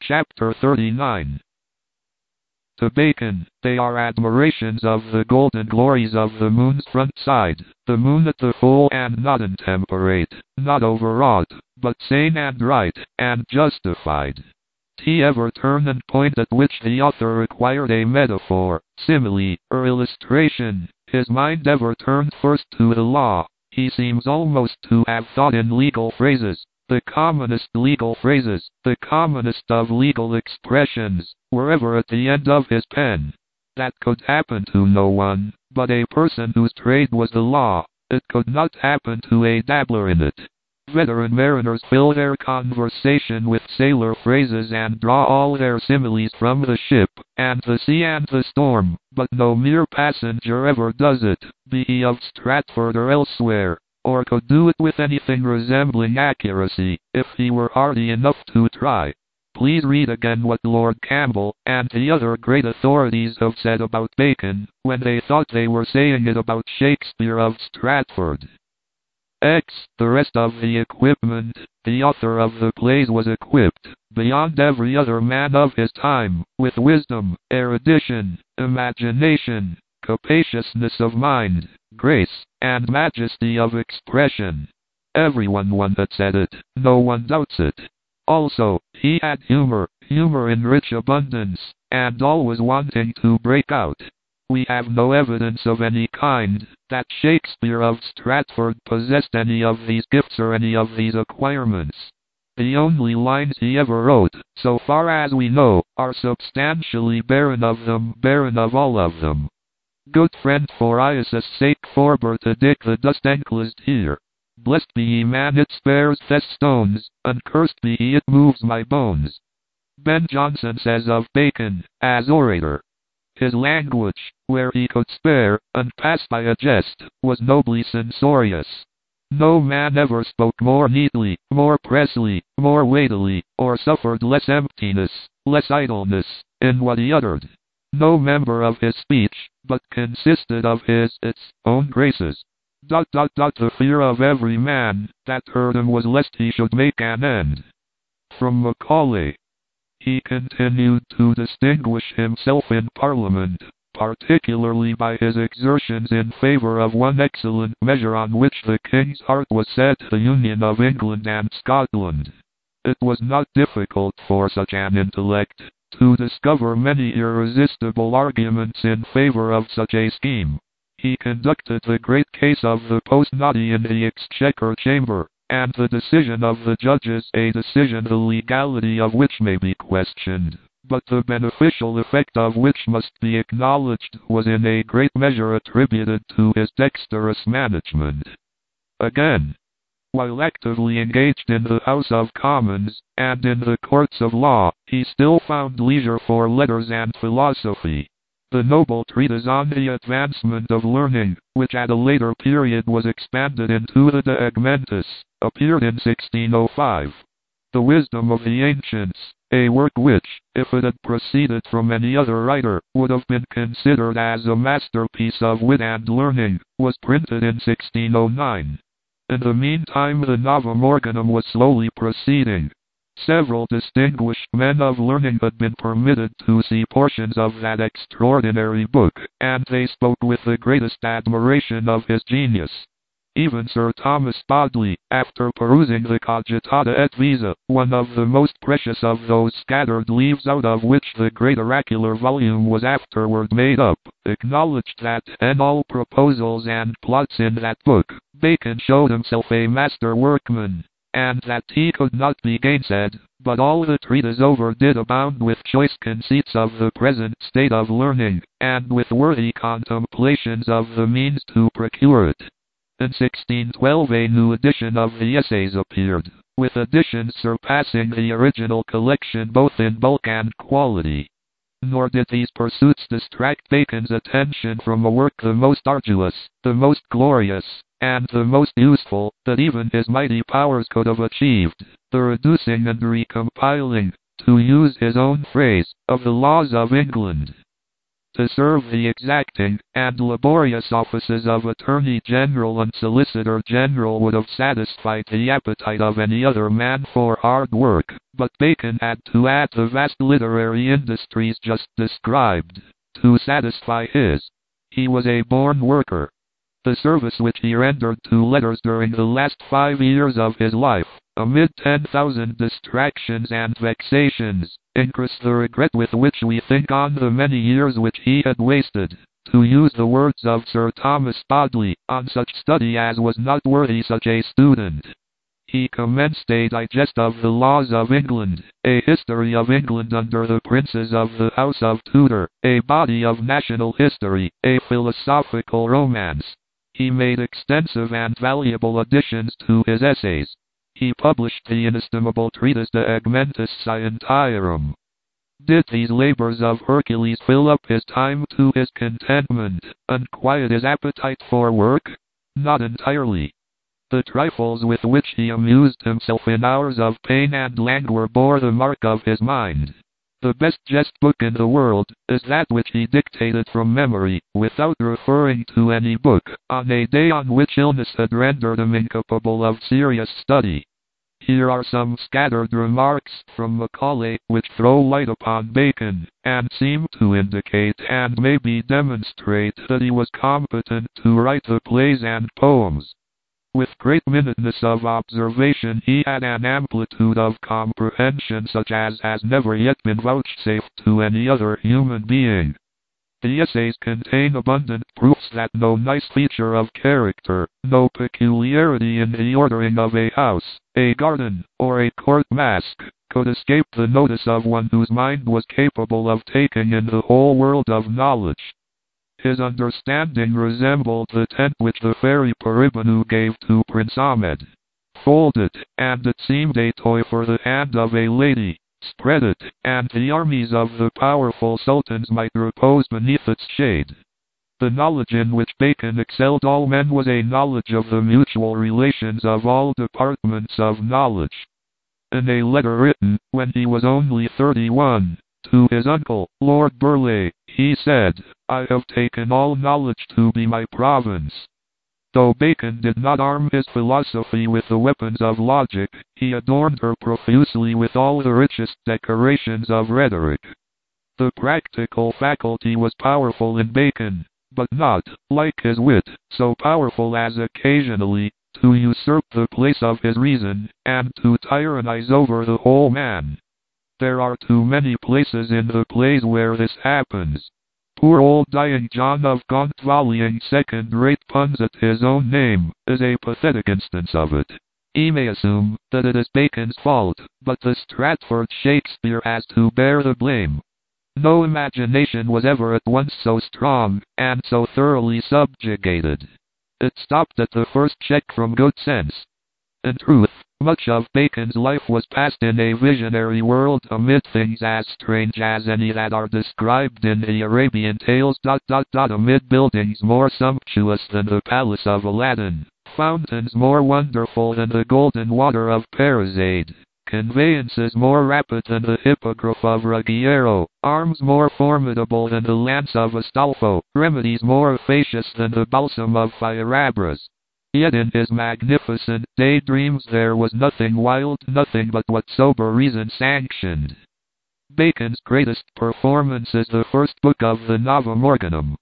Chapter 39. To Bacon, they are admirations of the golden glories of the moon's front side, the moon at the full and not intemperate, not overwrought, but sane and right, and justified. T ever turn and point at which the author required a metaphor, simile, or illustration, his mind ever turned first to the law. He seems almost to have thought in legal phrases. The commonest legal phrases, the commonest of legal expressions, were ever at the end of his pen. That could happen to no one but a person whose trade was the law. It could not happen to a dabbler in it. Veteran mariners fill their conversation with sailor phrases and draw all their similes from the ship, and the sea and the storm, but no mere passenger ever does it, be he of Stratford or elsewhere, or could do it with anything resembling accuracy, if he were hardy enough to try. Please read again what Lord Campbell and the other great authorities have said about Bacon, when they thought they were saying it about Shakespeare of Stratford. The rest of the equipment, the author of the plays was equipped, beyond every other man of his time, with wisdom, erudition, imagination, capaciousness of mind, grace, and majesty of expression. Everyone had said it, no one doubts it. Also, he had humor in rich abundance, and always wanting to break out. We have no evidence of any kind that Shakespeare of Stratford possessed any of these gifts or any of these acquirements. The only lines he ever wrote, so far as we know, are substantially barren of them, barren of all of them. Good friend, for Isis' sake forbear to dig the dust enclosed here. Blessed be ye man, it spares the stones, and cursed be he, it moves my bones. Ben Jonson says of Bacon, as orator, his language, where he could spare, and pass by a jest, was nobly censorious. No man ever spoke more neatly, more pressly, more weightily, or suffered less emptiness, less idleness, in what he uttered. No member of his speech, but consisted of its own graces. The fear of every man that heard him was lest he should make an end. From Macaulay. He continued to distinguish himself in Parliament, particularly by his exertions in favour of one excellent measure on which the King's heart was set, the union of England and Scotland. It was not difficult for such an intellect to discover many irresistible arguments in favour of such a scheme. He conducted the great case of the post-naughty in the Exchequer Chamber, and the decision of the judges, a decision the legality of which may be questioned, but the beneficial effect of which must be acknowledged, was in a great measure attributed to his dexterous management. Again, while actively engaged in the House of Commons, and in the courts of law, he still found leisure for letters and philosophy. The noble treatise on the advancement of learning, which at a later period was expanded into the De Augmentis, appeared in 1605. The Wisdom of the Ancients, a work which, if it had proceeded from any other writer, would have been considered as a masterpiece of wit and learning, was printed in 1609. In the meantime the Novum Organum was slowly proceeding. Several distinguished men of learning had been permitted to see portions of that extraordinary book, and they spoke with the greatest admiration of his genius. Even Sir Thomas Bodley, after perusing the Cogitata et Visa, one of the most precious of those scattered leaves out of which the great oracular volume was afterward made up, acknowledged that, in all proposals and plots in that book, Bacon showed himself a master workman, and that he could not be gainsaid, but all the treatise over did abound with choice conceits of the present state of learning, and with worthy contemplations of the means to procure it. In 1612 a new edition of the Essays appeared, with additions surpassing the original collection both in bulk and quality. Nor did these pursuits distract Bacon's attention from a work the most arduous, the most glorious, and the most useful, that even his mighty powers could have achieved, the reducing and recompiling, to use his own phrase, of the laws of England. to serve the exacting and laborious offices of Attorney General and Solicitor General would have satisfied the appetite of any other man for hard work, but Bacon had to add the vast literary industries just described to satisfy his. He was a born worker. The service which he rendered to letters during the last 5 years of his life, amid 10,000 distractions and vexations, increased the regret with which we think on the many years which he had wasted, to use the words of Sir Thomas Bodley, on such study as was not worthy such a student. He commenced a digest of the laws of England, a history of England under the princes of the House of Tudor, a body of national history, a philosophical romance. He made extensive and valuable additions to his essays. He published the inestimable treatise De Augmentis Scientiarum. Did these labors of Hercules fill up his time to his contentment, and quiet his appetite for work? Not entirely. The trifles with which he amused himself in hours of pain and languor bore the mark of his mind. The best jest book in the world is that which he dictated from memory, without referring to any book, on a day on which illness had rendered him incapable of serious study. Here are some scattered remarks from Macaulay which throw light upon Bacon, and seem to indicate and maybe demonstrate that he was competent to write the plays and poems. With great minuteness of observation he had an amplitude of comprehension such as has never yet been vouchsafed to any other human being. The essays contain abundant proofs that no nice feature of character, no peculiarity in the ordering of a house, a garden, or a court masque, could escape the notice of one whose mind was capable of taking in the whole world of knowledge. His understanding resembled the tent which the fairy Paribanu gave to Prince Ahmed. Fold it, and it seemed a toy for the hand of a lady. Spread it, and the armies of the powerful sultans might repose beneath its shade. The knowledge in which Bacon excelled all men was a knowledge of the mutual relations of all departments of knowledge. In a letter written, when he was only 31, to his uncle, Lord Burleigh, he said, "I have taken all knowledge to be my province." Though Bacon did not arm his philosophy with the weapons of logic, he adorned her profusely with all the richest decorations of rhetoric. The practical faculty was powerful in Bacon, but not, like his wit, so powerful as occasionally to usurp the place of his reason, and to tyrannize over the whole man. There are too many places in the plays where this happens. Poor old dying John of Gaunt volleying second-rate puns at his own name is a pathetic instance of it. He may assume that it is Bacon's fault, but the Stratford Shakespeare has to bear the blame. No imagination was ever at once so strong, and so thoroughly subjugated. It stopped at the first check from good sense. In truth, much of Bacon's life was passed in a visionary world amid things as strange as any that are described in the Arabian Tales. Amid buildings more sumptuous than the palace of Aladdin, fountains more wonderful than the golden water of Parizade, conveyances more rapid than the hippogriff of Ruggiero, arms more formidable than the lance of Astolfo, remedies more efficacious than the balsam of Fierabruz. Yet in his magnificent daydreams there was nothing wild, nothing but what sober reason sanctioned. Bacon's greatest performance is the first book of the Novum Organum.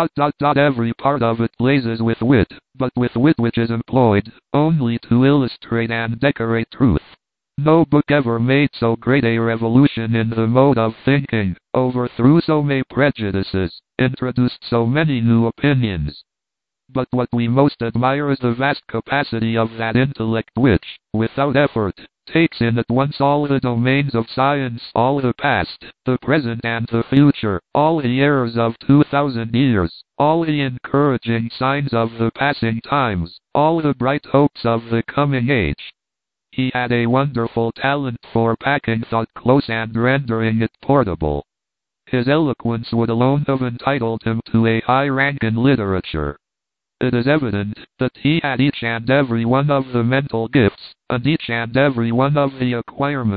Every part of it blazes with wit, but with wit which is employed only to illustrate and decorate truth. No book ever made so great a revolution in the mode of thinking, overthrew so many prejudices, introduced so many new opinions. But what we most admire is the vast capacity of that intellect which, without effort, takes in at once all the domains of science, all the past, the present and the future, all the errors of 2,000 years, all the encouraging signs of the passing times, all the bright hopes of the coming age. He had a wonderful talent for packing thought close and rendering it portable. His eloquence would alone have entitled him to a high rank in literature. It is evident that he had each and every one of the mental gifts, and each and every one of the acquirements,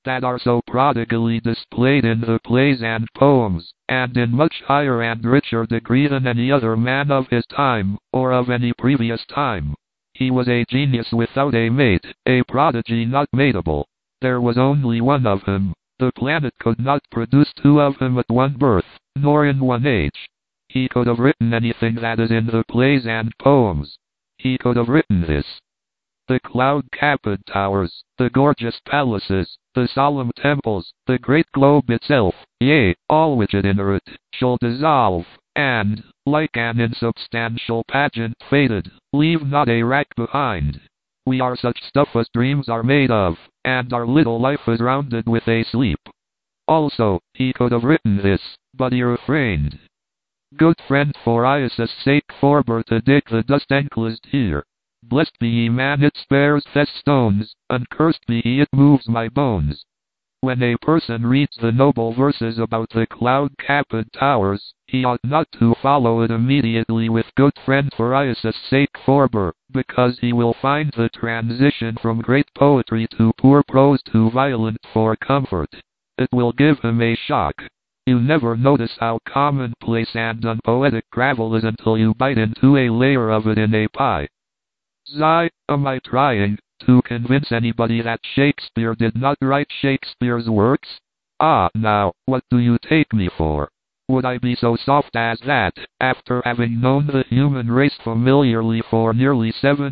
that are so prodigally displayed in the plays and poems, and in much higher and richer degree than any other man of his time, or of any previous time. He was a genius without a mate, a prodigy not mateable. There was only one of him. The planet could not produce two of him at one birth, nor in one age. He could have written anything that is in the plays and poems. He could have written this. The cloud-capped towers, the gorgeous palaces, the solemn temples, the great globe itself, yea, all which it inherit, shall dissolve, and, like an insubstantial pageant faded, leave not a rack behind. We are such stuff as dreams are made of, and our little life is rounded with a sleep. Also, he could have written this, but he refrained. Good friend, for Isis' sake forbear to dig the dust enclosed here. Blessed be ye man, it spares the stones, and cursed be he, it moves my bones. When a person reads the noble verses about the cloud-capped towers, he ought not to follow it immediately with good friend, for Isis' sake forbear, because he will find the transition from great poetry to poor prose too violent for comfort. It will give him a shock. You never notice how commonplace and unpoetic gravel is until you bite into a layer of it in a pie. Am I trying to convince anybody that Shakespeare did not write Shakespeare's works? Ah, now, what do you take me for? Would I be so soft as that, after having known the human race familiarly for nearly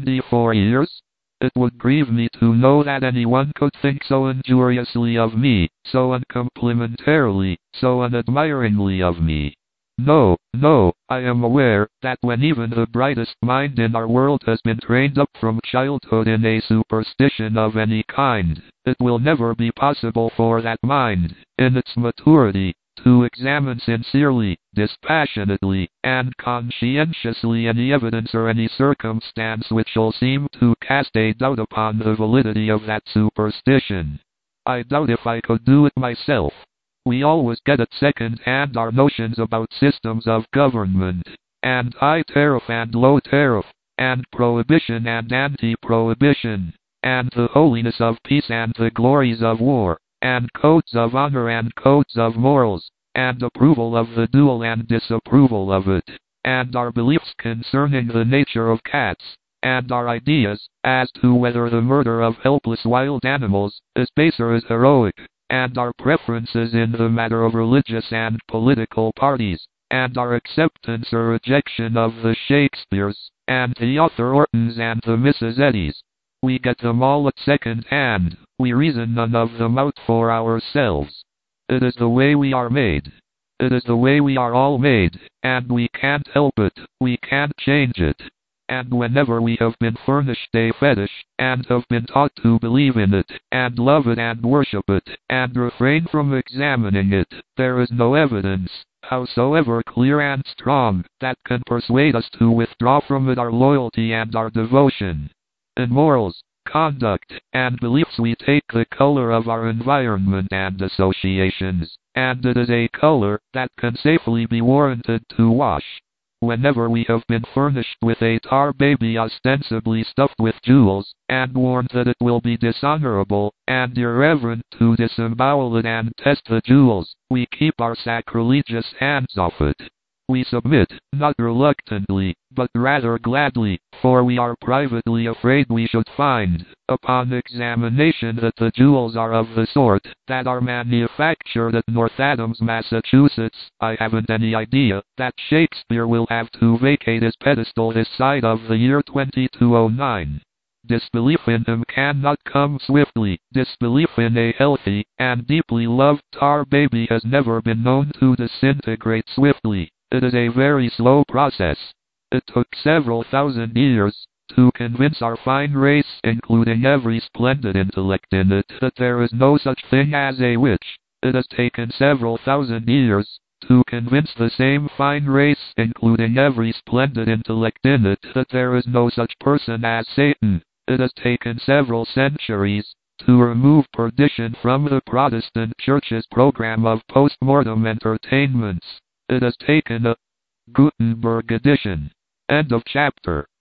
74 years? It would grieve me to know that anyone could think so injuriously of me, so uncomplimentarily, so unadmiringly of me. No, I am aware that when even the brightest mind in our world has been trained up from childhood in a superstition of any kind, it will never be possible for that mind, in its maturity, to examine sincerely, dispassionately, and conscientiously any evidence or any circumstance which shall seem to cast a doubt upon the validity of that superstition. I doubt if I could do it myself. We always get at second hand our notions about systems of government, and high tariff and low tariff, and prohibition and anti-prohibition, and the holiness of peace and the glories of war, and codes of honor and codes of morals, and approval of the duel and disapproval of it, and our beliefs concerning the nature of cats, and our ideas as to whether the murder of helpless wild animals is base or is heroic, and our preferences in the matter of religious and political parties, and our acceptance or rejection of the Shakespeares, and the Arthur Ortons and the Mrs. Eddies. We get them all at second hand, we reason none of them out for ourselves. It is the way we are made. It is the way we are all made, and we can't help it, we can't change it. And whenever we have been furnished a fetish, and have been taught to believe in it, and love it and worship it, and refrain from examining it, there is no evidence, howsoever clear and strong, that can persuade us to withdraw from it our loyalty and our devotion. In morals, conduct, and beliefs we take the color of our environment and associations, and it is a color that can safely be warranted to wash. Whenever we have been furnished with a tar baby ostensibly stuffed with jewels, and warned that it will be dishonorable and irreverent to disembowel it and test the jewels, we keep our sacrilegious hands off it. We submit, not reluctantly, but rather gladly, for we are privately afraid we should find, upon examination, that the jewels are of the sort that are manufactured at North Adams, Massachusetts. I haven't any idea that Shakespeare will have to vacate his pedestal this side of the year 2209. Disbelief in him cannot come swiftly. Disbelief in a healthy and deeply loved tar baby has never been known to disintegrate swiftly. It is a very slow process. It took several thousand years to convince our fine race, including every splendid intellect in it, that there is no such thing as a witch. It has taken several thousand years to convince the same fine race, including every splendid intellect in it, that there is no such person as Satan. It has taken several centuries to remove perdition from the Protestant Church's program of post-mortem entertainments. It has taken a Gutenberg edition. End of chapter.